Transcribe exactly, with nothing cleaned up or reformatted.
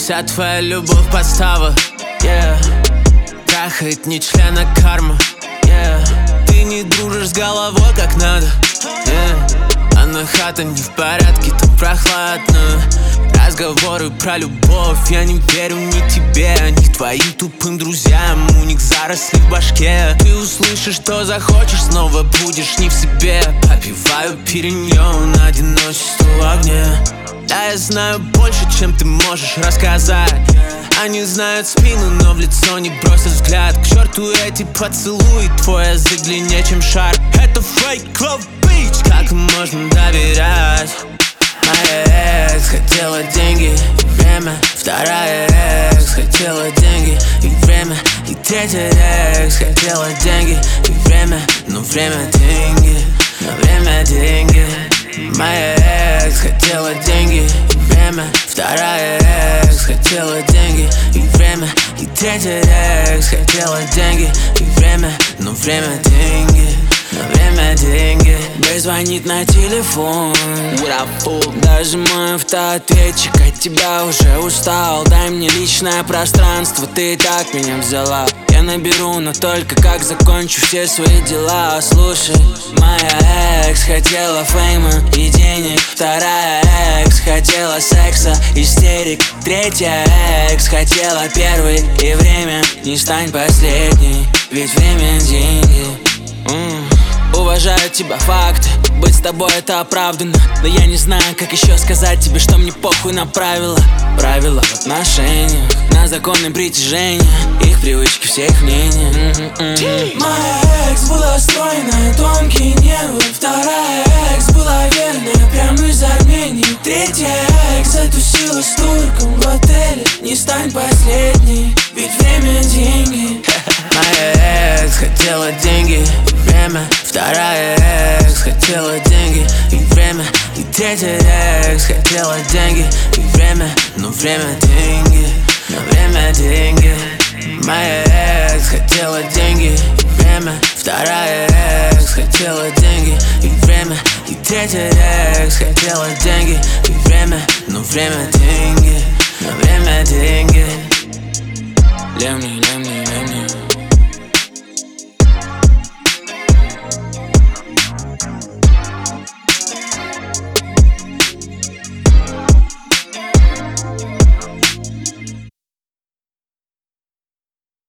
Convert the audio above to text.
Вся твоя любовь подстава, yeah. Трахает не члена карма, yeah. Ты не дружишь с головой как надо, yeah. А на хата не в порядке, там прохладно. Разговоры про любовь, я не верю ни тебе, ни твоим тупым друзьям. У них заросли в башке. Ты услышишь, что захочешь, снова будешь не в себе. Попиваю периньон, одиночество в огне. Да, я знаю больше, чем ты можешь рассказать. Они знают спину, но в лицо не бросят взгляд. К черту эти поцелуи, твой язык длиннее, чем шар. Это фейк, love bitch, как можно доверять? Моя экс хотела деньги и время. Вторая экс хотела деньги и время. И третья экс хотела деньги и время. Но время деньги, но время деньги. Моя экс хотела деньги и время. Вторая экс хотела деньги и время. И третья экс хотела деньги и время. Но время деньги, но время деньги. Бэй звонит на телефон, даже мой автоответчик от тебя уже устал. Дай мне личное пространство, ты и так меня взяла. Я наберу, но только как закончу все свои дела. Слушай, моя экс хотела фейма и денег. Вторая экс хотела секса, истерик. Третья экс хотела первый и время. Не стань последней, ведь время деньги. mm. Уважаю тебя, факты, быть с тобой это оправданно. Но я не знаю, как еще сказать тебе, что мне похуй на правила. Правила в отношениях, на законы притяжения, их привычки, все их мнения. mm-hmm. Моя экс была стройная, тонкие нервы. Вторая экс была верная, прямо из Армении. Третья экс затусила с турком в отеле. Не стань последней, ведь время деньги. Моя экс хотела деньги и время. Вторая экс хотела деньги и время. И третья экс хотела деньги и время. Но время деньги, но время деньги. Моя экс хотела деньги и время. Вторая экс хотела деньги и время. И третья экс хотела деньги и время. Но время деньги, но время деньги. Лемни,